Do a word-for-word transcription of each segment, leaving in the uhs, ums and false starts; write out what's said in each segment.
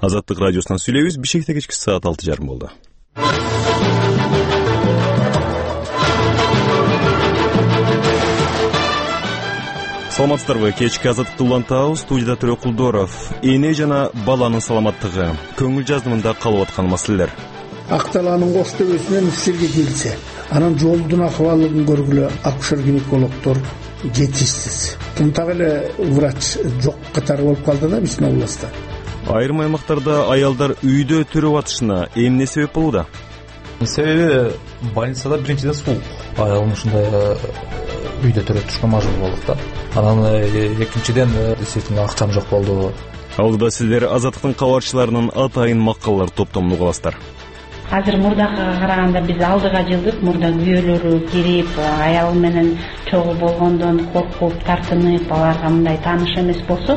Азаттык радиосунан сүйлөйбүз. Бишкекте кечки саат алты жарым болду. Саламатсыздарбы? Кечки Азаттыкты улантабыз. Студияда Төрө Кулдоров. Эне жана баланын саламаттыгы, көңүл жазымында калып аткан маселелер. Акталанын кош төбөсүнөн сирге келсе, анан жолдун акыбалын көргүлө акушер-гинекологдор жетишсиз. Мынтак эле врач жок катары болуп калды да биздин областта. Айрым аймактарда аялдар үйдө төрөп атышына эмне себеп болууда? Себеби больницада биринчиден суу. Аялым ушундай үйдө төрөп турушка мажбур болдук да. Анан экинчиден действительно акчам жок болду. Алдыда сиздер Азаттыктын кабарчыларынын атайын макалалар топтомун угасыздар. Азыр мурдага караганда биз алдыга жылдык мурда күйөөлөрү кирип, аялы менен чогуу болгондон коркуп, тартынып, аларга мындай тааныш эмес болсо.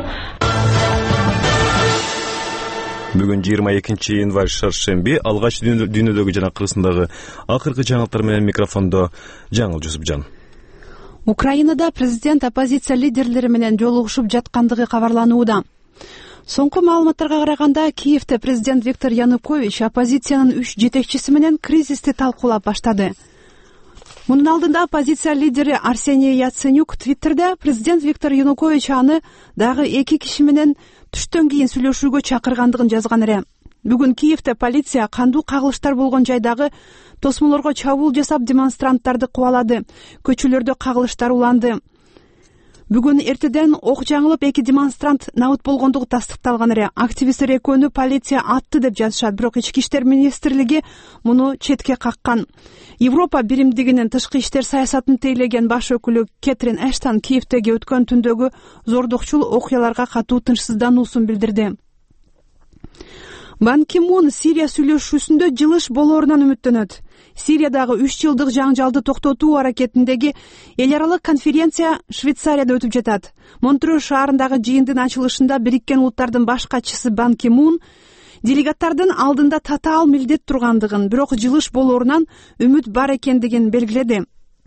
Бүгүн жыйырма экинчи январь шаршемби, алгач дүйнөдөгү жана Кыргызстандагы акыркы жаңылыктар менен микрофондо Жаңыл Жусупжан. Украинада президент оппозиция лидерлери менен жолугушуп жаткандыгы кабарланууда. Соңку маалыматтарга караганда, Киевде президент Виктор Янукович оппозициянын үч жетекчиси менен кризисти талкуулап баштады. Мунун алдында оппозиция лидери Арсений Яценюк Твиттерде президент Виктор Янукович аны дагы эки киши менен түштөн кийин сүйлөшүүгө чакыргандыгын жазган эле. Бүгүн Киевде полиция кандуу кагылыштар болгон жайдагы тосмолорго чабуул жасап демонстранттарды кубалады. Көчөлөрдө кагылыштар уланды. Бүгүн эртеден ок жаңылып эки демонстрант набыт болгондугу тастыкталган эле. Активисттер экөөнү полиция атты деп жазышат, бирок ички иштер министрлиги муну четке каккан. Европа биримдигинин тышкы иштер саясатын тейлеген баш өкүлү Кэтрин Эштон Киевдеги өткөн түндөгү зордукчул окуяларга катуу тынчсыздануусун билдирди. Бан Ки Мун Сирия сүйлөшүүсүндө жылыш болоорунан үмүттөнөт. Сириядагы үч жылдык жаңжалды токтотуу аракетиндеги эл аралык конференция Швейцарияда өтүп жатат. Монтрeux шаарындагы жыйындын ачылышында Бириккен Улуттардын баш катчысы Бан Ки Мун делегаттардын алдында татаал милдет тургандыгын, бирок жылыш болоорунан үмүт бар экендигин белгиледи.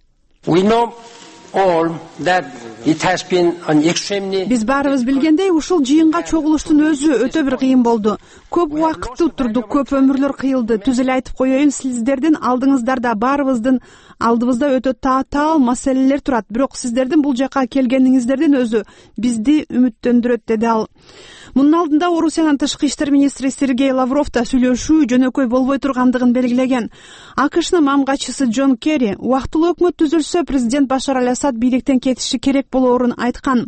Биз баарыбыз билгендей, ушул жыйынга чогулуштун өзү өтө бир кыйын болду. Көп убакытты отурдук, көп өмүрлөр кыйылды. Түз эле айтып коеюн, сиздердин алдыңыздарда, баарыбыздын алдыбызда өтө татаал маселелер турат. Бирок сиздердин бул жака келгениңиздердин өзү бизди үмүттөндүрөт, деди ал. Мунун алдында Орусиянын тышкы иштер министри Сергей Лавров да сүйлөшүү жөнөкөй болбой тургандыгын белгилеген. АКШнын мамгатчысы Джон Керри убактылуу өкмөт түзүлсө президент Башар аль-Асад бийликтен кетиши керек болоорун айткан.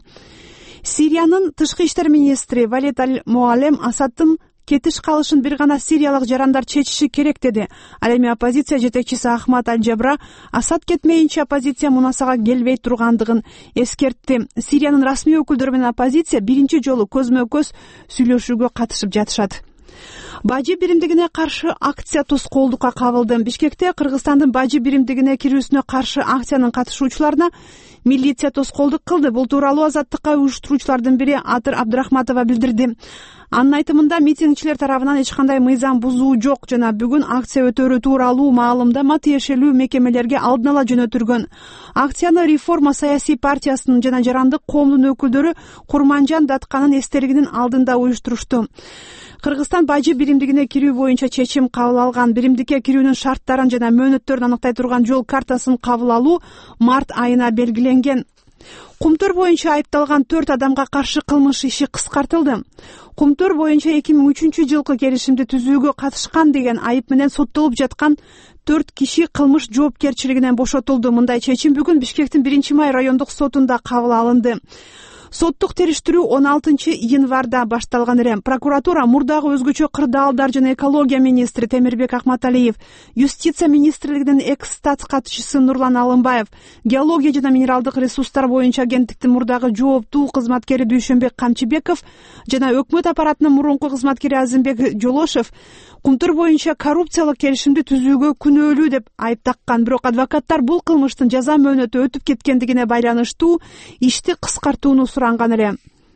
Сириянын тышкы иштер министри Валид аль-Муалем Асаддын кетиш калышын бир гана сириялык жарандар чечиши керек деди. Ал эми оппозиция жетекчиси Ахмад аль-Джабра Асад кетмейинче оппозиция мунасага келбей тургандыгын эскертти. Сириянын расмий өкүлдөрү менен оппозиция биринчи жолу көзмө-көз сүйлөшүүгө катышып жатышат. Бажы биримдигине каршы акция тоскоолдукка кабылды. Бишкекте Кыргызстандын бажы биримдигине кирүүсүнө каршы акциянын катышуучуларына милиция тоскоолдук кылды. Бул тууралуу Азаттыкка уюштуруучулардын бири Атыр Абдрахматова билдирди. Анын айтымында митингчилер тарабынан эч кандай мыйзам бузуу жок жана бүгүн акция өтөрү тууралуу маалымдама тиешелүү мекемелерге алдын ала жөнөтүлгөн. Акцияны Реформа саясий партиясынын жана Жарандык коомдун өкүлдөрү Курманжан Датканын эстелигинин алдында уюштурушту. Кыргызстан бажы биримдигине кирүү боюнча чечим кабыл алган. Биримдикке кирүүнүн шарттарын жана мөөнөттөрүн аныктай турган жол картасын кабыл алуу март айына белгиленген. Кумтөр боюнча айыпталган төрт адамга каршы кылмыш иши кыскартылды. Кумтөр боюнча эки миң үчүнчү жылкы келишимди түзүүгө катышкан деген айып менен соттолуп жаткан төрт киши кылмыш жоопкерчилигинен бошотулду. Мындай чечим бүгүн Бишкектин биринчи май райондук сотунда кабыл алынды. Соттук териштирүү он алтынчы январда башталган эле. Прокуратура мурдагы өзгөчө кырдаалдар жана экология министри Темирбек Акматалиев, юстиция министрлигинин экс-стат катчысы Нурлан Алымбаев, геология жана минералдык ресурстар боюнча агенттиктин мурдагы жооптуу кызматкери Дүйшөнбек Камчыбеков жана өкмөт аппаратынын мурунку кызматкери Азымбек Жолошев Кумтөр боюнча коррупциялык келишимди түзүүгө күнөөлүү деп айып таккан. Бирок адвокаттар бул кылмыштын жаза мөөнөтү өтүп кеткендигине байланыштуу ишти кыскартууну суранган эле.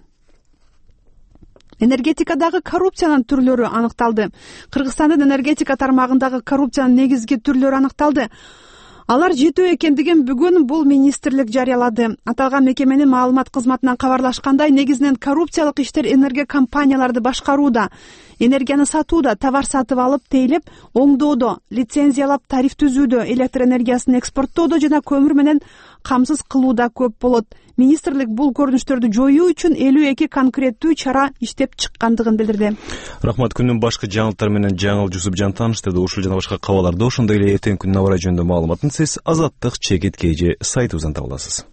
Энергетикадагы коррупциянын түрлөрү аныкталды. Кыргызстандын энергетика тармагындагы коррупциянын негизги түрлөрү аныкталды. Алар жетүү экендигин бүгүн бул министрлик жарыялады. Аталган мекеменин маалымат кызматынан кабарлашкандай, негизинен коррупциялык иштер энергия компанияларды башкарууда, энергияны сатууда, товар сатып алып тейлеп, оңдоодо, лицензиялап тариф түзүүдө, электр энергиясын экспорттоодо жана көмүр менен камсыз кылууда көп болот. Министрлик бул көрүнүштөрдү жоюу үчүн элүү эки конкреттүү чара иштеп чыккандыгын билдирди. Рахмат. Күндүн башкы жаңылыктары менен Жаңыл Жусупжан тааныштырды. Ушул жана башка кабарларды ошондой эле эртең күнүнө абарай жөнүндө маалыматын сиз Азаттык чекит кж сайтыбыздан таба аласыз.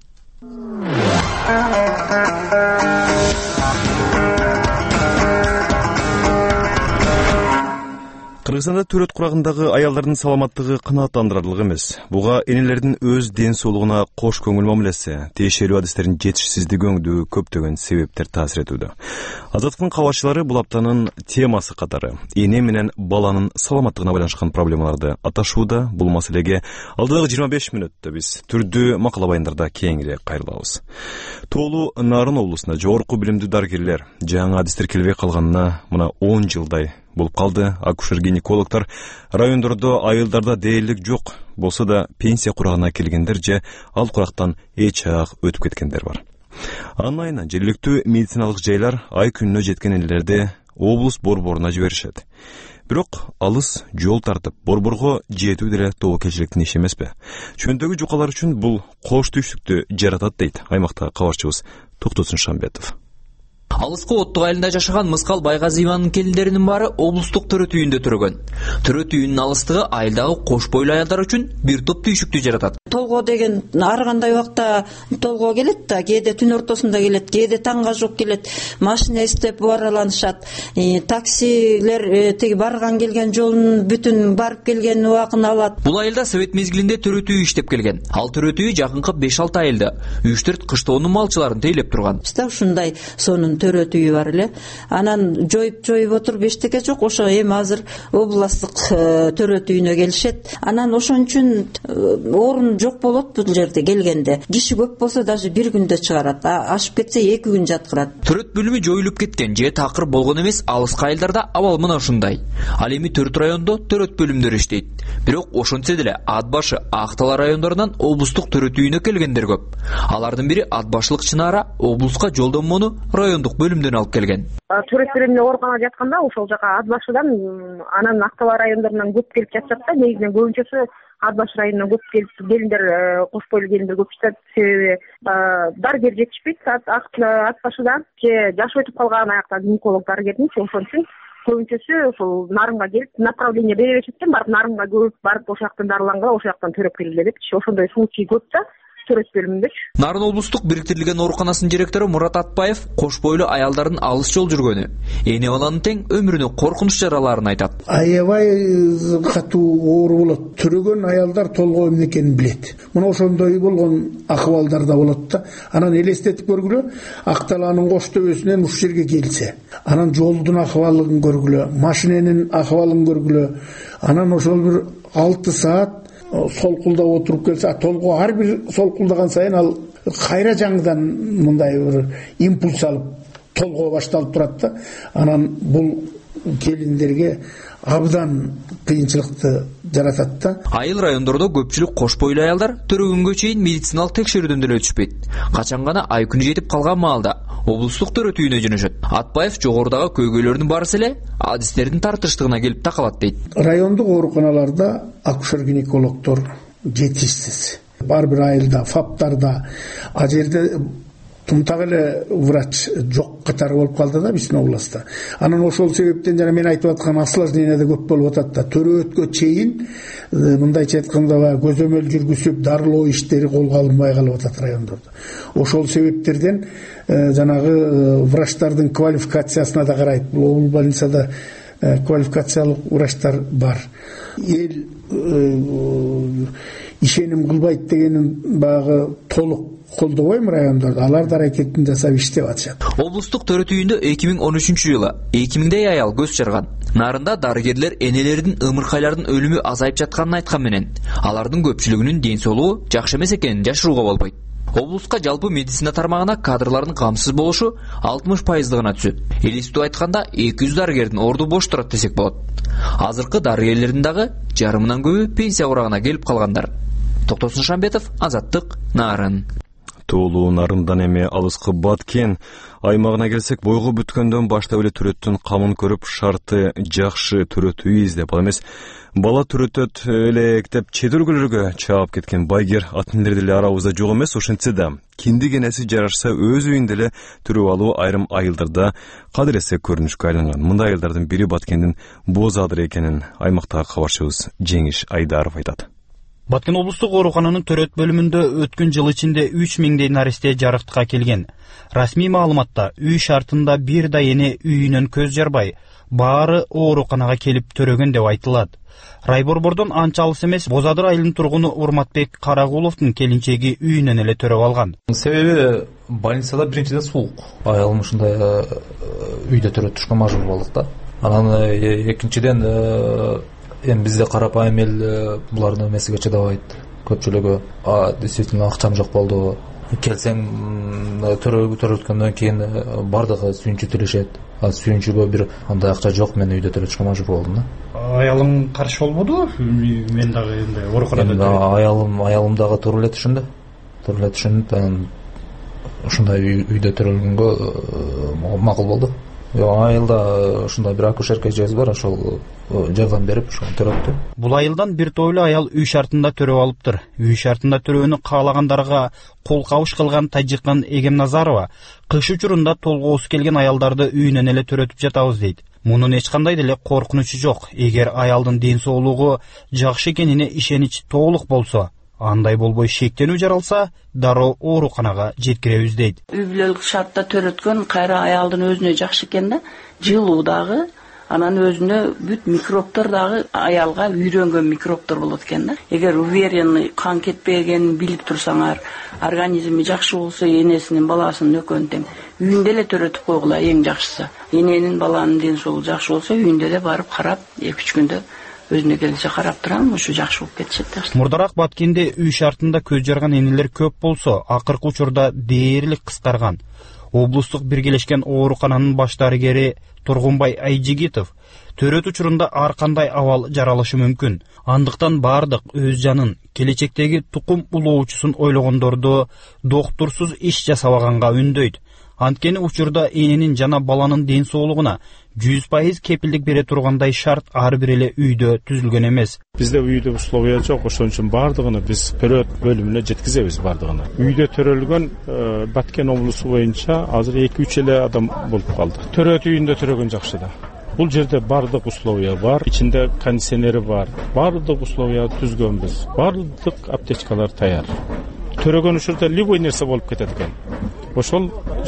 Кыргызстанда төрөт курагындагы аялдардын саламаттыгы канааттандырарлык эмес. Буга энелердин өз ден соолугуна кош көңүл мамилеси, тиешелүү адистердин жетишсиздиги өңдүү көптөгөн себептер таасир этүүдө. Азаттыктын кабарчылары бул аптанын темасы катары эне менен баланын саламаттыгына байланышкан проблемаларды аташууда. Бул маселеге алдыдагы жыйырма беш мүнөттө биз түрдүү макала баяндарда кеңири кайрылабыз. Тоолу Нарын облусунда жогорку билимдүү дарыгерлер жаңы адистер келбей калганына мына он жылдай болуп калды. Акушер-гинекологдор райондордо айылдарда дээрлик жок болсо да пенсия курагына келгендер же ал курактан эч ак өтүп кеткендер бар. Анын айынан жергиликтүү медициналык жайлар ай күнүнө жеткен энелерди облус борборуна жиберишет. Бирок алыс жол тартып борборго жетүү деле тобокелчиликтин иши эмеспи? Чөндөгү жукалар үчүн бул кош түйшүктү жаратат дейт аймакта кабарчыбыз Токтосун Шамбетов. Алыскы Оттук айылында жашаган Мыскал Байгазиеванын келиндеринин баары облустук төрөт үйүндө турган. Төрөт үйүнүн алыстыгы айылдагы кош бойлуу аялдар үчүн бир топ түйшүктү жаратат. Толгоо деген ар кандай убакта толгоо келет да, кээде түн ортосунда келет, кээде таңга жок келет. Машина издеп бараланышат. E, таксилер e, теги барган келген жолун бүтүн барып келген убагын алат. Бул айылда совет мезгилинде төрөт үй иштеп келген. Ал төрөт үй жакынкы беш алты айылда үч төрт кыштоонун малчыларын тейлеп турган. Бизде ушундай сонун төрөт үйү бар эле. Анан жоюп жоюп отуруп эчтеке жок. Ошо эми азыр областтык төрөт үйүнө келишет. Анан ошон үчүн орун жок болот бул жерде келгенде. Киши көп болсо даже бир күндө чыгарат. Ашып кетсе эки күн жаткырат. Төрөт бөлүмү жоюлуп кеткен же такыр болгон эмес алыскы айылдарда абал мына ушундай. Ал эми төрт райондо төрөт бөлүмдөр иштейт. Бирок ошентсе деле Ат башы, Актала райондорунан облустук төрөт үйүнө келгендер көп. Алардын бири Ат башлык Чынара облуска жолдомону райондук бөлүмдөн алып келген. Төрөт бөлүмүнө ооруканага жатканда ошол жака Ат башыдан анан Актала райондорунан көп келип жатышат да. Негизинен көбүнчөсү Ат башы районунан көп келип келиндер, кош бойлуу келиндер көп жатат. Себеби дарыгер жетишпейт Ат башыдан же жашы өтүп калган аякта гинеколог дарыгердин, ошон үчүн көбүнчөсү ошол Нарынга келип направление бере беришет экен, барып Нарынга көп барып ошол жактан дарылангыла, ошол жактан төрөп келгиле депчи. Ошондой случай көп да. Нарын облустук бириктирилген ооруканасынын директору Мурат Атбаев кош бойлуу аялдардын алыс жол жүргөнү, эне баланын тең өмүрүнө коркунуч жараларын айтат. Аябай катуу оору болот. Төрөгөн аялдар толгоо эмне экенин билет. Мына ошондой болгон акыбалдар да болот да. Анан элестетип көргүлө, Акталанын кош төбөсүнөн ушул жерге келсе, анан жолдун акыбалын көргүлө, машиненин акыбалын көргүлө, анан ошол бир алты саат солкулдап отуруп келсе, толгоо ар бир солкулдаган сайын ал кайра жаңыдан мындай бир импульс алып толгоо башталып турат да. Анан бул келиндерге абдан кыйынчылыкты жаратат да. Айыл райондордо көпчүлүк кош бойлуу аялдар төрөгөнгө чейин медициналык текшерүүдөн деле өтүшпөйт. Качан гана ай күнү жетип калган маалда облустук төрөт үйүнө жөнөшөт. Атбаев жогорудагы көйгөйлөрдүн барысы эле адистердин тартыштыгына келип такалат дейт. Райондук ооруканаларда акушер-гинекологдор жетишсиз. Бар бир айылда, фаптарда, а жерде тумтак эле врач жок катары болуп калды да биздин областта. Анан ошол себептен жана мен айтып аткан осложнение да көп болуп атат да. Төрөткө чейин мындайча айтканда көзөмөл жүргүзүп дарылоо иштери колго алынбай калып атат райондордо. Ошол себептерден жанагы врачтардын квалификациясына да карайт. Бул больницада квалификациялык врачтар бар. Эл ишеним кылбайт дегенин багы толук колдобойм райондордо. Алар да аракетин жасап иштеп атышат. Облустук төрөт үйүндө эки миң он үчүнчү жылы эки миңдей аял көз чарган. Нарында дарыгерлер энелердин ымыркайлардын өлүмү азайып жатканын айткан менен, алардын көпчүлүгүнүн ден соолугу жакшы эмес экенин жашырууга болбойт. Облуска жалпы медицина тармагына кадрлардын камсыз болушу алтымыш пайыздыгына түшөт. Элестүү айтканда эки жүз дарыгердин орду бош турат десек болот. Азыркы дарыгерлердин дагы жарымынан көбү пенсия курагына келип калгандар. Токтосун Шамбетов, Азаттык, Нарын. Тоолуу Нарындан эми алыскы Баткен аймагына келсек, бойго бүткөндөн баштап эле төрөттүн камын көрүп, шарты жакшы төрөт үй издеп, ал эмес бала төрөтөт элек деп чет өлкөлөргө чаап кеткен байгер атминдер деле арабызда жок эмес. Ошентсе да кимдик энеси жарашса өз үйүндө эле төрөп алуу айрым айылдарда кадыр эсе көрүнүшкө айланган. Мындай айылдардын бири Баткендин Боз Адыр экенин аймактагы кабарчыбыз Жеңиш Айдаров айтат. Баткен облустук оорукананын төрөт бөлүмүндө өткөн жыл ичинде үч миңдей наристе жарыктыкка келген. Расмий маалыматта үй шартында бир да эне үйүнөн көз жарбай, баары ооруканага келип төрөгөн деп айтылат. Райборбордон анча алыс эмес Боз Адыр айылынын тургуну Урматбек Карагуловдун келинчеги үйүнөн эле төрөп алган. Себеби больницада биринчиден суук. Айылым ушундай үйдө төрөп турушка мажбур болдук да. Анан экинчиден эми бизде карапайым эл булардын эмесиге чыдабайт. Көпчүлүгү действительно акчам жок болду. Келсең төрөткөндөн кийин бардыгы сүйүнчү төлөшөт. А сүйүнчүгө бир андай акча жок, мен үйдө төрөтүшкө мажбур болдум да. Аялың каршы болбоду? Мен дагы энди ооруканада аялым аялым дагы туура эле түшүндү. Туура эле түшүнүп, анан ушундай үйдө төрөлгөнгө макул болду. Айылда ушундай бир акушерка эжебиз бар, ошол жардам берип ошону төрөттү. Бул айылдан бир тойлуу аял үй шартында төрөп алыптыр. Үй шартында төрөөнү каалагандарга кол кабыш кылган Тажикан Эгемназарова кыш учурунда толгоосу келген аялдарды үйүнөн эле төрөтүп жатабыз дейт. Мунун эч кандай деле коркунучу жок. Эгер аялдын ден соолугу жакшы экенине ишенич толук болсо, андай болбой шектенүү жаралса, дароо ооруканага жеткиребиз дейт. Үй бүлөлүк шартта төрөткөн кайра аялдын өзүнө жакшы экен да, жылуу дагы, анан өзүнө бүт микробтор дагы аялга үйрөнгөн микробтор болот экен да. Эгер уверенный кан кетпегенин билип турсаңар, организми жакшы болсо, энесинин баласынын экөөнү тең үйүндө эле төрөтүп койгула, эң жакшысы. Эненин баланын ден соолугу жакшы болсо, үйүндө эле барып карап, эки үч күндө өзүнө келсе карап турам, ушу жакшы болуп кетишет. Мурдараак Баткенде үй шартында көз жарган энелер көп болсо, акыркы учурда дээрлик кыскарган. Облустук биргелешкен оорукананын баш дарыгери Тургунбай Айжигитов төрөт учурунда ар кандай абал жаралышы мүмкүн. Андыктан бардык өз жанын, келечектеги тукум улоочусун ойлогондорду доктурсуз иш жасабаганга үндөйт. Анткени учурда эненин жана баланын ден соолугуна жүз пайыз кепилдик бере тургандай шарт ар бир эле үйдө түзүлгөн эмес. Бизде үйдө условия жок, ошон үчүн бардыгын биз төрөт бөлүмүнө жеткизебиз бардыгын. Үйдө төрөлгөн Баткен облусу боюнча азыр эки үч эле адам болуп калды. Төрөт үйүндө төрөгөн жакшы да. Бул жерде бардык условия бар, ичинде кондиционери бар. Бардык условия түзгөнбүз. Бардык аптечкалар даяр. Төрөгөн учурда любой нерсе болуп кетет экен. Ошол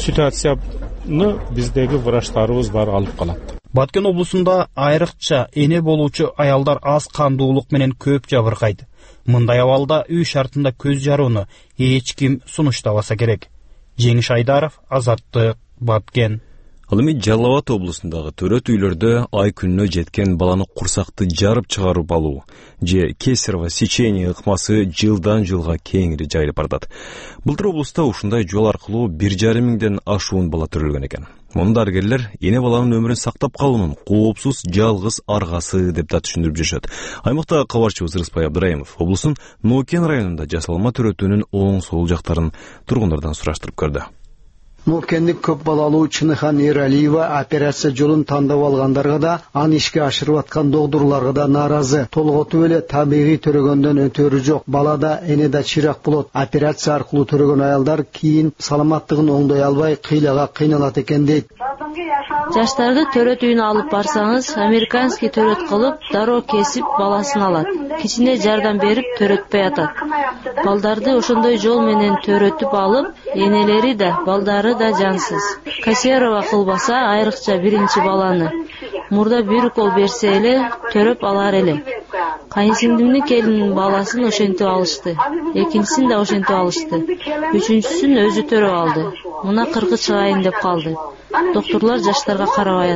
ситуацияны биздеги врачтарыбыз бар алып калат. Баткен облусунда айрыкча эне болуучу аялдар аз кандуулук менен көп жабыркайт. Мындай абалда үй шартында көз жарууну эч ким сунуштабаса керек. Жеңиш Айдаров, Азаттык, Баткен. Ал эми Жалал Абад облусундагы төрөт үйлөрдө ай күнүнө жеткен баланы курсакты жарып чыгарып алуу же кесарево сечение ыкмасы жылдан жылга кеңири жайылып баратат. Былтыр облуста ушундай жол аркылуу бир жарым миңден ашуун бала төрөлгөн экен. Муну дарыгерлер эне баланын өмүрүн сактап калуунун коопсуз жалгыз аргасы деп да түшүндүрүп жүрүшөт. Аймактагы кабарчыбыз Рыспай Абдыраимов облустун Ноокен районунда жасалма төрөтүүнүн оң сол жактарын тургундардан сураштырып көрдү. Ноокендик көп балалуу Чыныхан Эралиева операция жолун тандап алгандарга да, аны ишке ашырып аткан доктурларга да нааразы. Толготуп эле табигый төрөгөндөн өтөрү жок. Балада эне да чирак болот. Операция аркылуу төрөгөн аялдар кийин саламаттыгын оңдой албай кыйлага кыйналат экен дейт. Жаштарды төрөт үйүнө алып барсаңыз, американский төрөт кылып, дароо кесип баласын алат. Кичине жардам берип төрөтпөй атат. Балдарды ошондой жол менен төрөтүп алып, энелери да, балдары да жансыз. Кесарево кылбаса, айрыкча биринчи баланы мурда бир укол берсе эле төрөп алар эле. Кайынсиңдимдин келинин баласын ошентип алышты. Экинчисин да ошентип алышты. Үчүнчүсүн өзү төрөп алды. Мына кыркы чыгайын деп калды. Доктурлар жаштарга карабай атат.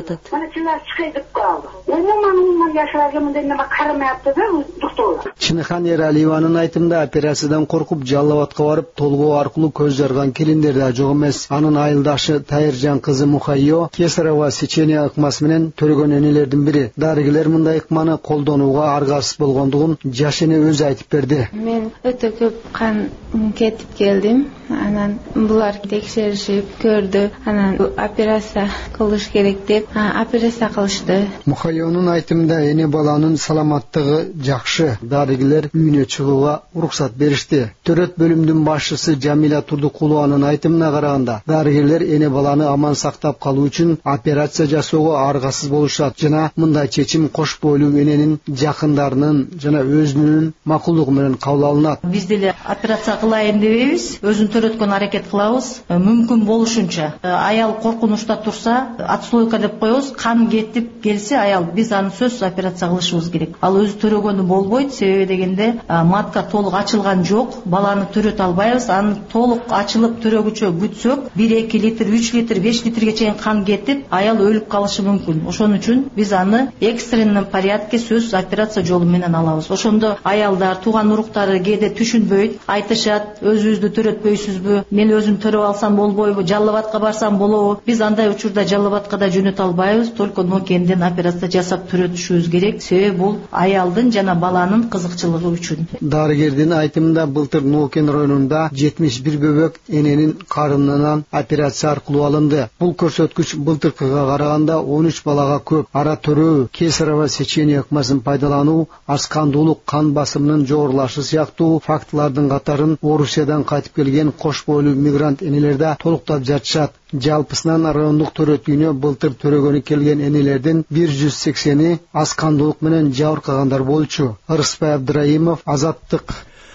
Barçılar çıkaydık kaldı. Umuman umuman yaşarımın deneme karamayaptı da doktorlar. Чыныхан Эралиеванын айтымында операциядан коркуп жаллабатка барып толгоо аркылуу көз жарган келиндер да жок эмес. Анын айылдашы Тайыржан кызы Мухайо кесарево сечение ыкмасы менен төрөгөн энелердин бири. Дарыгерлер мындай ыкманы колдонууга аргасыз болгондугун жаш эне өзү айтып берди. Мен өтө көп кан кетип келдим. Анан булар текшеришип көрдү. Анан операция кылыш керек деп операция кылышты. Мухайонун айтымында эне баланын саламаттыгы жакшы. Дарыгерлер үйүнө чыгууга уруксат беришти. Төрөт бөлүмдүн башчысы Жамиля Турдукулованын айтымына караганда, дарыгерлер эне баланы аман сактап калуу үчүн операция жасоого аргасыз болушат жана мындай чечим кош бойлуу эненин жакындарынын жана өзүнүн макулдугу менен кабыл алынат. Биз деле операция кылайын дебейбиз, өзүн төрөткөн аракет кылабыз. Мүмкүн болушунча аял коркунучта турса, отслойка деп коебуз, кан кетип келсе аял биз аны сөзсүз операция кылышыбыз керек. Ал өзү төрөгөнү болбойт, себеби дегенде матка толук ачылган жок, баланы төрөтө албайбыз. Аны толук ачылып төрөгүчө күтсөк, бир эки литр, үч литр, беш литрге чейин кан кетип, аял өлүп калышы мүмкүн. Ошон үчүн биз аны экстренный порядке сөзсүз операция жолу менен алабыз. Ошондо аялдар, тууган уруктары кээде түшүнбөйт, айтышат, өзүбүздү төрөтпөйсүзбү, мен өзүм төрөп алсам болбойбу, жаллабатка барсам болобу? Биз андай учурда жаллабатка да жөнөтө албайбыз, только нокенден операция жасап төрөтүшүбүз керек. Себеби бул аялдын жана баланын кызыкчылыгы үчүн. Дарыгердин айтымында былтыр Нокен районунда жетимиш бир бөбөк эненин карынынан операция аркылуу алынды. Бул көрсөткүч былтыркыга караганда он үч балага көп. Ара төрөө, кесарево сечение ыкмасын пайдалануу, аскандуулук, кан басымынын жогорулашы сыяктуу фактылардын катарын Орусиядан кайтып келген кош бойлуу мигрант энелерде толуктап жатышат. Жалпысынан райондук төрөт үйүнө былтыр төрөгөнү келген энелердин бир жүз сексени аскандуулук менен жабыркагандар болчу. Ырысбай Абдыраимов, Азаттык.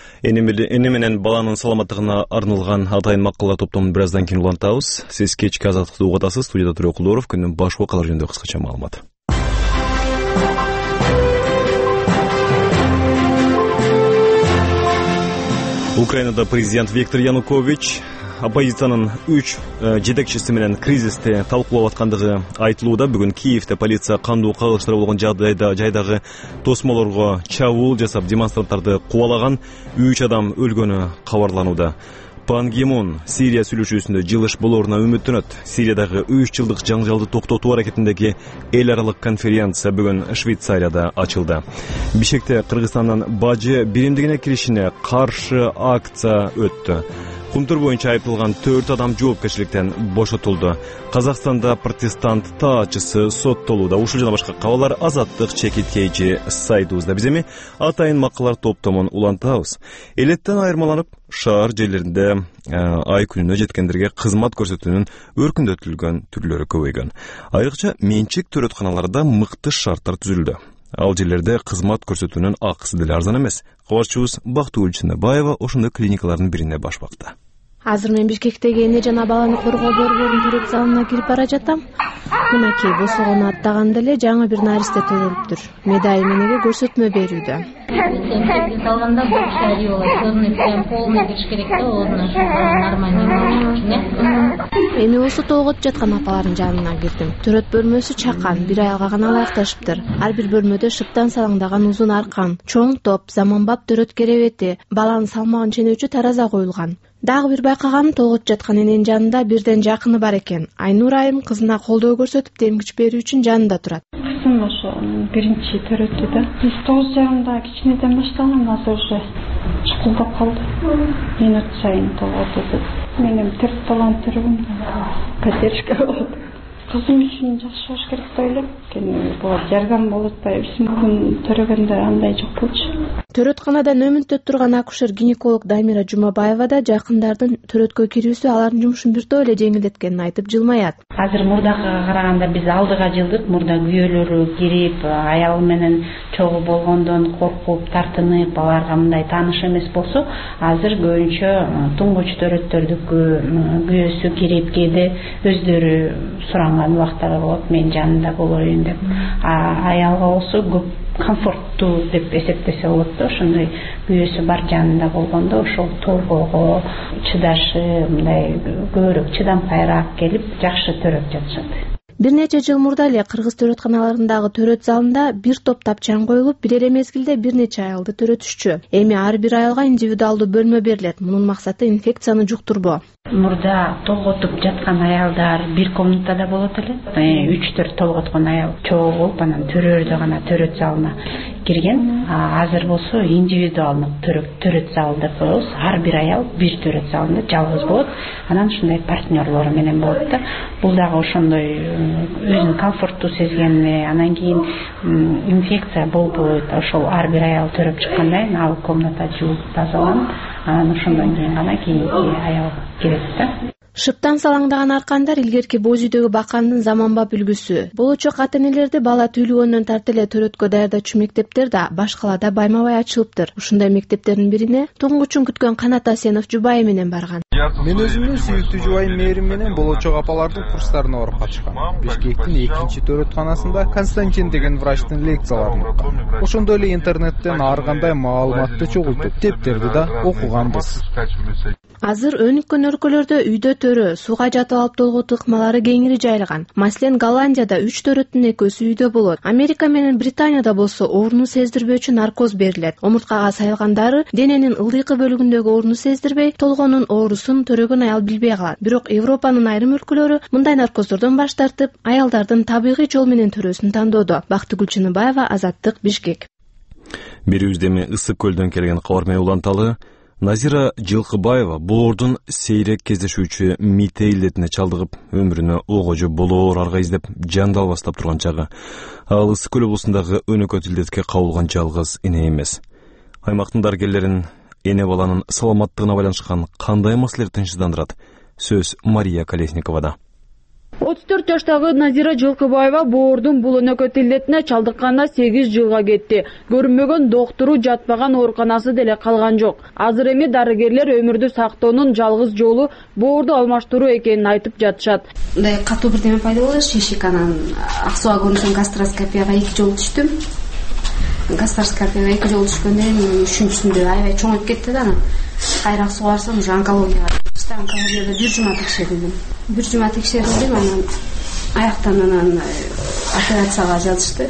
Эне менен баланын саламаттыгына арналган атайын макалалар топтомун бир аздан кийин улантабыз. Сиз кечки Азаттыкты угатасыз. Студияда Тургул Кулоров, күндүн баш окуялары жөнүндө кыскача маалымат. Украинада президент Виктор Янукович оппозициянын үч жетекчиси менен кризисти талкуулап аткандыгы айтылууда. Бүгүн Киевде полиция кандуу кагылыштар болгон жагдайда жайдагы тосмолорго чабуул жасап демонстранттарды кубалаган, үч адам өлгөнү кабарланууда. Пан Ги Мун Сирия сүйлөшүүсүндө жылыш болоруна үмүттөнөт. Сириядагы үч жылдык жаңжалды токтотуу аракетиндеги эл аралык конференция бүгүн Швейцарияда ачылды. Бишкекте Кыргызстандын бажы биримдигине киришине каршы акция өттү. Кумтур боюнча айыпталган төрт адам жоопкерчиликтен бошотулду. Казакстанда протестант таачысы соттолууда. Ушул жана башка кабарлар Азаттык чекиткейчи сайтыбызда. Биз эми атайын макалалар топтомун улантабыз. Элеттен айырмаланып, шаар жерлеринде ай күнүнө жеткендерге кызмат көрсөтүүнүн өркүндөтүлгөн түрлөрү көбөйгөн. Айрыкча менчик төрөтканаларда мыкты шарттар түзүлдү. Ал жерлерде кызмат көрсөтүүнүн акысы деле арзан эмес. Кабарчыбыз Бактыгүл Чыныбаева ошондой клиникалардын бирине баш бакты. Азыр мен Бишкектеги эне жана баланы коргоо борборунун төрөт залына кирип бара жатам. Мынакей босогону аттаганда эле жаңы бир наристе төрөлүптүр. Медайым энеге көрсөтмө берүүдө. Салганда бул шари болот. Көрүнүп прям полный киш керек да, оны нормально. Эми осу тогот жаткан апалардын жанына кирдим. Төрөт бөлмөсү чакан, бир айылга гана ылайыкташыптыр. Ар бир бөлмөдө шыптан салаңдаган узун аркан, чоң топ, заманбап төрөт керебети, баланын салмагын ченөөчү тараза коюлган. Дагы бир байкаганым тогот жаткан эненин жанында бирден жакыны бар экен. Айнур айым кызына колдоо көрсөтүп демгич берүү үчүн жанында турат. Кызым ошо биринчи төрөттү да. Биз тогуз жарымда кичинеден баштаган, азыр уже чукулдап калды. Минут сайын тогот өтөт. Мен эми төрт баланы төрөгөм да. Поддержка болот. Кызым үчүн жакшы болуш керек деп ойлойм. Бул жардам болот атпайбы? Бүгүн төрөгөндө андай жок болчу. Төрөтканадан өмүнтөп турган акушер-гинеколог Дамира Жумабаева да жакындардын төрөткө кирүүсү алардын жумушун биртөө эле жеңилдеткенин айтып жылмаят. Азыр мурдага караганда биз алдыга жылдык, мурда күйөөлөрү кирип, аял менен чогуу болгондон коркуп, тартынып, аларга мындай тааныш эмес болсо, азыр көбүнчө туңгуч төрөттөрдүкү күйөөсү кирип, кээде өздөрү суранган убактары болот, мен жанында болоюн деп. Аялга болсо көп комфорттуу деп эсептесе болот да, ошондой күйөөсү бар жанында болгондо ошол толгоого чыдашы, мындай көбүрөөк чыдамкайраак келип, жакшы төрөп жатышат. Бир нече жыл мурда эле кыргыз төрөтканаларындагы төрөт залында бир топ тапчан коюлуп, бир эле мезгилде бир нече аялды төрөтүшчү. Эми ар бир аялга индивидуалдуу бөлмө берилет. Мунун максаты инфекцияны жуктурбоо. Мурда толготуп жаткан аялдар бир комнатада болот эле. үч төрт толготкон аял чогуу болуп, анан төрөөрдө гана төрөт залына кирген. Азыр болсо индивидуалдык төрөт залы деп коебуз. Ар бир аял бир төрөт залында жалгыз болот. Анан ушундай партнерлору менен болот да. Бул дагы ошондой өзүн комфорттуу сезгенине, анан кийин инфекция болбойт. Ошол ар бир аял төрөп чыккандан ал комната жууп тазаланып, анан ошондон кийин гана кийинки аял кирет да. Шыптан салаңдаган аркандар илгерки боз үйдөгү бакандын заманбап үлгүсү. Болочок ата-энелерди бала түүлгөндөн тарты эле төрөткө даярдоочу мектептер да баш калаада байма-бай ачылыптыр. Ушундай мектептердин бирине туңгучун күткөн Канат Асенов жубайы менен барган. Мен өзүмдүн сүйүктүү жубайым Мээрим менен болочок апалардын курстарына барып катышкам. Бишкектин экинчи төрөтканасында Константин деген врачтын лекцияларын уккам. Ошондой эле интернеттен ар кандай маалыматты чогултуп, тептерди да окуганбыз. Азыр өнүккөн өлкөлөрдө үйдө төрө, сууга жатып алып толготуу ыкмалары кеңири жайылган. Маселен, Голландияда үч төрөттүн экөөсү үйдө болот. Америка менен Британияда болсо ооруну сездирбөөчү наркоз берилет. Омурткага сайылгандары дененин ылдыйкы бөлүгүндөгү ооруну сездирбей, толгонун оорусун төрөгөн аял билбей калат. Бирок Европанын айрым өлкөлөрү мындай наркоздордон баш тартып, аялдардын табигый жол менен төрөөсүн тандоодо. Бактыгүл Чыныбаева, Азаттык, Бишкек. Бирибизде эми Ысык көлдөн келген кабар менен уланталы. Назира Жылкыбаева боордун сейрек кездешүүчү мите илдетине чалдыгып, өмүрүнө огожу болоор арга издеп, жандал баштап турган чагы. Ал Ысык көл облусундагы өнөкөт илдетке кабылган жалгыз эне эмес. Аймактын дарыгерлерин эне баланын саламаттыгына байланышкан кандай маселелер тынчсыздандырат? Сөз Мария Колесниковада. отуз төрт жаштагы Назира Жылкыбаева боордун бул өнөкөт илдетине чалдыкканына сегиз жылга кетти. Көрүнмөгөн доктуру, жатпаган ооруканасы деле калган жок. Азыр эми дарыгерлер өмүрдү сактоонун жалгыз жолу боорду алмаштыруу экенин айтып жатышат. Мындай катуу бирдеме пайда болду, шишик, анан ак сууга көрүнсөң гастроскопияга эки жолу түштүм. Гастроскопияга эки жолу түшкөндөн үчүнчүсүндө аябай чоңоюп кетти да, анан кайра ак сууга барсам, уже онкологияга онкологияда бир жума текшерилдим. Бир жума текшерилдим, анан аяктан анан операцияга жазышты.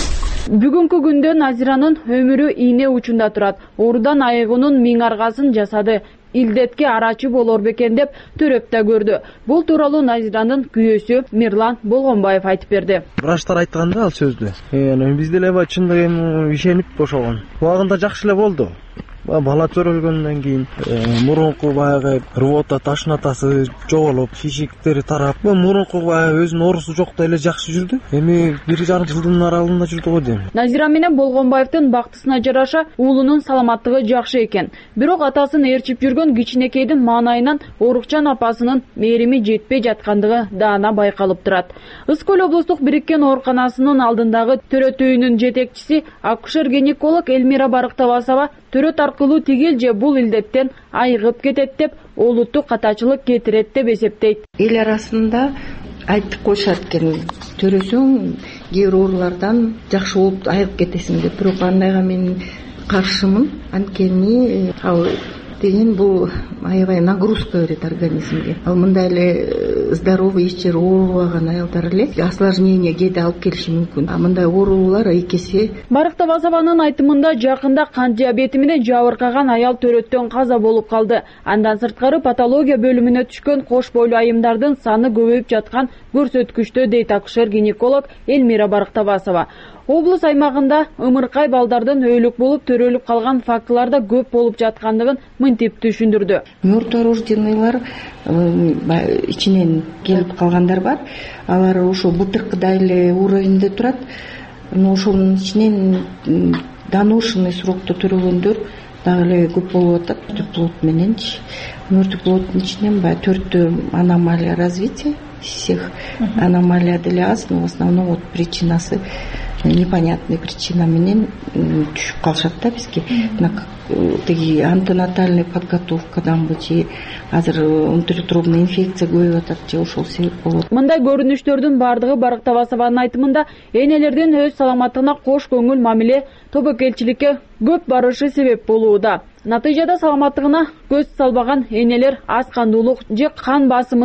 Бүгүнкү күндө Назиранын өмүрү ийне учунда турат. Оорудан айыгуунун миң аргасын жасады. Илдетке арачы болор бекен деп төрөп да көрдү. Бул тууралуу Назиранын күйөөсү Мирлан Болгонбаев айтып берди. Врачтар айтканда ал сөздү. Эми биз деле аябай чындык эми ишенип ошогон. Убагында жакшы эле болду. Бала төрөлгөндөн кийин мурунку баягы рвота, ташнатасы жоголуп, шишиктери тарап, мурунку баягы өзүнүн оорусу жокто эле жакшы жүрдү. Эми бир жарым жылдын аралыгында жүрдү го дейм. Назира менен Болгонбаевдин бактысына жараша уулунун саламаттыгы жакшы экен. Бирок атасын ээрчип жүргөн кичинекейдин маанайынан оорукчан апасынын мээрими жетпей жаткандыгы даана байкалып турат. Ысык көл облустук бириккен ооруканасынын алдындагы төрөт үйүнүн жетекчиси акушер-гинеколог Элмира Барыктабасова төрөт аркылуу тигил же бул илдеттен айыгып кетет деп, олуттуу катачылык кетирет деп эсептейт. Эл арасында айтып коюшат экен, төрөсөң кээ бир оорулардан жакшы болуп айыгып кетесиң деп. Бирок андайга мен каршымын. Анткени ал деген бул аябай нагрузка берет организмге. Ал мындай эле здоровый эч жери оорубаган аялдар эле осложнение кээде алып келиши мүмкүн. А мындай оорулар эки эсе. Барыктабасованын айтымында жакында кант диабети менен жабыркаган аял төрөттөн каза болуп калды. Андан сырткары патология бөлүмүнө түшкөн кош бойлуу айымдардын саны көбөйүп жаткан көрсөткүчтө, дейт акушер-гинеколог Элмира Барыктабасова. Облус аймагында ымыркай балдардын өлүк болуп төрөлүп калган фактылар да көп болуп жаткандыгын мынтип түшүндүрдү. Мертворожденныйлар ичинен келип калгандар бар. Алар ошо былтыркыдай эле уровеньде турат. Но ошонун ичинен доношенный срокто төрөгөндөр дагы эле көп болуп атат. Плод мененчи. Мертвый плоддун ичинен баягы төрттө аномалия развития всех. Аномалия деле аз, но в основном вот причинасы непонятный причина менен түшүп калышат да бизге. Тиги антенатальный подготовкадан же азыр внутритробный инфекция көбөйүп атат же ошол себеп болот. Мындай көрүнүштөрдүн бардыгы Барыктабасованын айтымында энелердин өз саламаттыгына кош көңүл мамиле, тобокелчиликке көп барышы себеп болууда. Натыйжада саламаттыгына көз салбаган энелер аз кандуулук же кан басымынын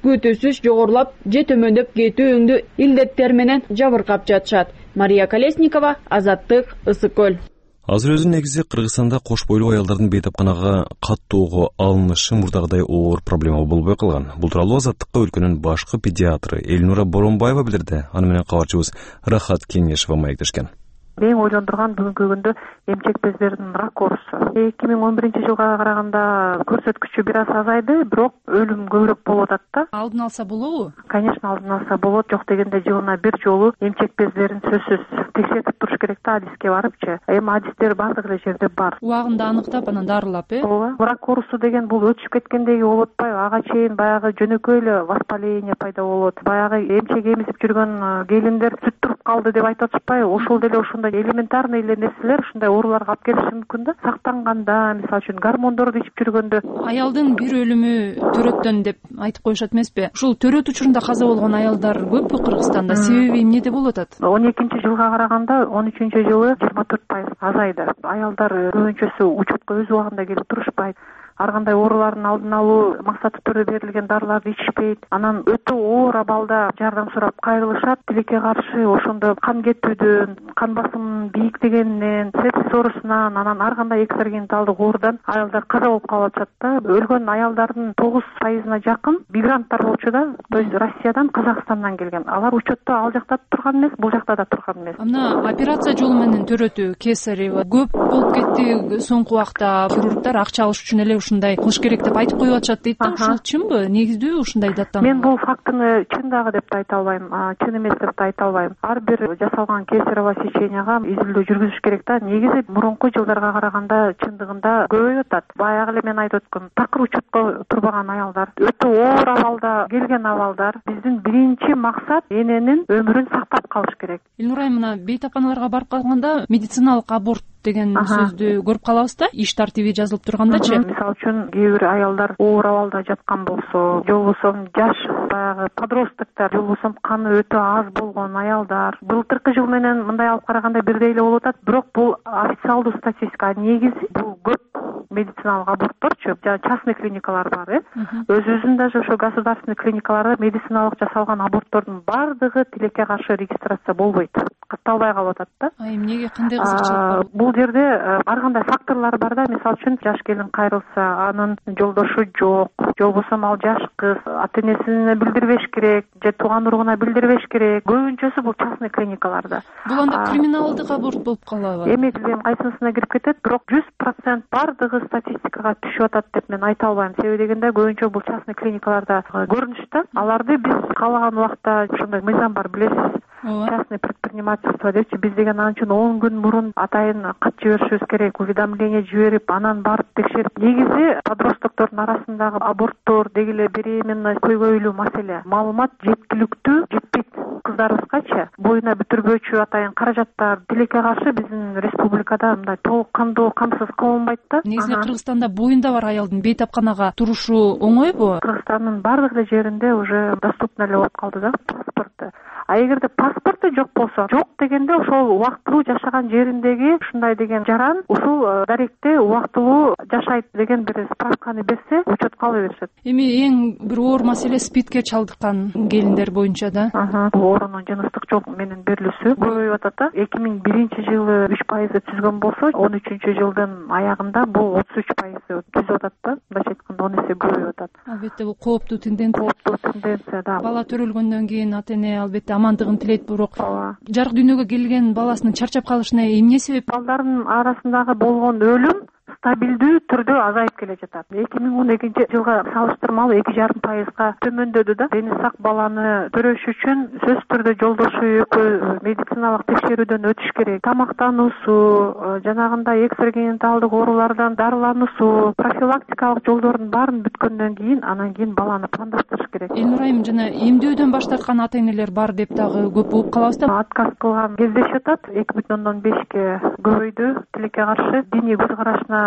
күтүүсүз жогорулап же төмөндөп кетүүңдү илдеттер менен жабыркап жатышат. Мария Колесникова, Азаттык, Ысык көл. Азыр өзүнүн негизи Кыргызстанда кош бойлуу аялдардын бейтапканага каттоого алынышы мурдагыдай оор проблема болбой калган. Бул тууралуу Азаттыкка өлкөнүн башкы педиатры Элнура Боронбаева билдирди. Аны менен кабарчыбыз Рахат Кеңешова маектешкен. Мен ойлондурган бүгүнкү күндө эмчек бездердин ракурсу эки миң он биринчи жылга караганда көрсөткүчү бир аз азайды, бирок өлүм көбүрөөк болуп атат да. Алдын алса болобу? Конечно, алдын алса болот. Жок дегенде жылына бир жолу эмчек бездерин сөзсүз текшертип туруш керек да, адиске барыпчы. Эми адистер бардык эле жерде бар. Убагында аныктап, анан дарылап, э? Ооба. Ракурсу деген бул өтүшүп кеткендеги болуп атпайбы? Ага чейин баягы жөнөкөй эле воспаление пайда болот. Баягы эмчек эмизип жүргөн келиндер сүт туруп калды деп айтып атышпайбы? Ошол деле ошондой элементарный эле нерселер ушундай ооруларга алып келиши мүмкүн да. Сактанганда, мисалы үчүн гормондорду ичип жүргөндө. Аялдын бир өлүмү төрөттөн деп айтып коюшат эмеспи? Ушул төрөт учурунда каза болгон аялдар көппү Кыргызстанда? Себеби эмнеде болуп атат? он экинчи жылга караганда он үчүнчү жылы жыйырма төрт пайыз азайды. Аялдар көбүнчөсү учетко өз убагында келип турушпайт. Ар кандай оорулардын алдын алуу максаттуу түрдө берилген дарыларды ичишпейт. Анан өтө оор абалда жардам сурап кайрылышат. Тилекке каршы ошондо кан кетүүдөн, кан басымынын бийиктегенинен, сепсис оорусунан, анан ар кандай экстрагениталдык оорудан аялдар каза болуп калып атышат да. Өлгөн аялдардын тогуз пайызына жакын мигранттар болчу да. То есть Россиядан, Казакстандан келген. Алар учетто ал жакта турган эмес, бул жакта да турган эмес. Мына операция жолу менен төрөтүү, кесарево көп болуп кетти соңку убакта. Хирургдар акча алыш үчүн эле ушундай кылыш керек деп айтып коюп атышат дейт да. Ушул чынбы? Негиздүү ушундай даттануу? Мен бул фактыны чын дагы деп айта албайм, чын эмес деп айта албайм. Ар бир жасалган кесарево сеченияга изилдөө жүргүзүш керек да. Негизи мурунку жылдарга караганда чындыгында көбөйүп атат. Баягы эле мен айтып өткөм, такыр учетко турбаган аялдар, өтө оор абалда келген абалдар. Биздин биринчи максат эненин өмүрүн сактап калыш керек. Элнура, мына бейтапканаларга барып калганда медициналык аборт деген сөздү көрүп калабыз да, иш тартиби жазылып тургандачы. Мисалы үчүн кээ бир аялдар оор абалда жаткан болсо, же болбосо жаш баягы подростоктор, же болбосо каны өтө аз болгон аялдар. Былтыркы жыл менен мындай алып караганда бирдей эле болуп атат, бирок бул официалдуу статистика. Негизи бул көп медициналык абортторчу, частный клиникалар бар, э? Өзүбүздүн даже ошо государственный клиникаларда медициналык жасалган аборттордун бардыгы тилекке каршы регистрация болбойт. Катталбай калып атат да. А эмнеге, кандай кызыкчылык? Бул жерде ар кандай факторлор бар да. Мисалы үчүн жаш келин кайрылса, анын жолдошу жок, же болбосо ал жаш кыз ата энесине билдирбеш керек, же тууган уругуна билдирбеш керек. Көбүнчөсү бул частный клиникаларда. Бул анда криминалдык аборт болуп калабы? Эми билем кайсысына кирип кетет, бирок жүз процент бардыгы статистикага түшүп атат деп мен айта албайм. Себеби дегенде көбүнчө бул частный клиникаларда көрүнүш да. Аларды биз каалаган убакта ошондой мыйзам бар, билесиз. Частный предпринимательство депчи, биз деген анан үчүн он күн мурун атайын кат жиберишибиз керек, уведомление жиберип, анан барып текшерип. Негизи подростоктордун арасындагы аборттор, деги эле беременность, көйгөйлүү маселе. Маалымат жеткиликтүү жетпейт кыздарыбызгачы. Боюна бүтүрбөөчү атайын каражаттар тилекке каршы биздин республикада мындай толук кандуу камсыз кылынбайт да. Негизи Кыргызстанда боюнда бар аялдын бейтапканага турушу оңойбу? Кыргызстандын бардык эле жеринде уже доступно эле болуп калды да паспорту. А эгерде паспорту жок болсо, жок дегенде ошол убактылуу жашаган жериндеги ушундай деген жаран ушул даректе убактылуу жашайт деген бир справканы берсе, учетко ала беришет. Эми эң бир оор маселе спидке чалдыккан келиндер боюнча да. Оорунун жыныстык жол менен берилүүсү көбөйүп атат да. эки миң биринчи жылы үч пайызды түзгөн болсо, он үчүнчү жылдын аягында бул отуз үч пайызды түзүп атат да. Мындайча айтканда он эсе көбөйүп атат. Албетте бул кооптуу тенденция. Кооптуу тенденция да. Бала төрөлгөндөн кийин ата эне албетте амандыгын тилейт, бирок жарык дүйнөгө келген баласынын чарчап калышына эмне себеп? Балдардын арасындагы болгон өлүм стабилдүү түрдө азайып келе жатат. эки миң он экинчи жылга салыштырмалуу эки жарым пайызга төмөндөдү да. Дени сак баланы төрөш үчүн сөзсүз түрдө жолдошу экөө медициналык текшерүүдөн өтүш керек. Тамактануусу, жанагындай экстрагениталдык оорулардан дарылануусу, профилактикалык жолдордун баарын бүткөндөн кийин анан кийин баланы пландаштырыш керек. Элнура айым, жана эмдөөдөн баш тарткан ата энелер бар деп дагы көп болуп калабыз да. Отказ кылган кездешип атат. эки бүтүн ондон бешке көбөйдү. Тилекке каршы диний көз карашына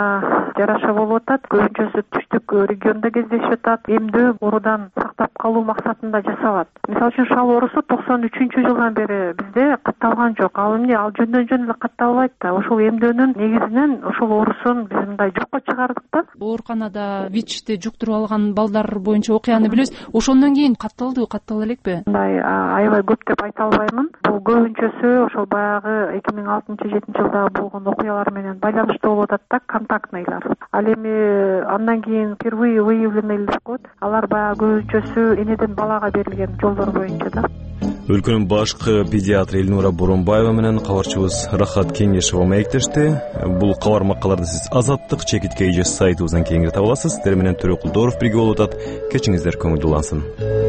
жараша болуп атат. Көбүнчөсү түштүк региондо кездешип атат. Эмдөө оорудан сактап калуу максатында жасалат. Мисалы үчүн шал оорусу токсон үчүнчү жылдан бери бизде катталган жок. Ал эмне ал жөндөн жөн эле катталбайт да. Ошол эмдөөнүн негизинен ошол оорусун биз мындай жокко чыгардык да. Ооруканада ВИЧти жуктуруп алган балдар боюнча окуяны билебиз. Ошондон кийин катталдыбы, каттала элекпи? Мындай аябай көп деп айта албаймын. Бул көбүнчөсү ошол баягы эки миң алтынчы жетинчи жылдагы болгон окуялар менен байланыштуу болуп атат да, контактныйлар. Ал эми андан кийин впервые выявленный деп коет. Алар баягы көбүнчөсү энеден балага берилген жолдор боюнча да. Өлкөнүн башкы педиатры Элнура Боронбаева менен кабарчыбыз Рахат Кеңешова маектешти. Бул кабар макаларды сиз Азаттык чекит кей жи сайтыбыздан кеңири таба аласыз. Сиздер менен Төрөкулдоров бирге болуп атат. Кечиңиздер көңүлдүү улансын.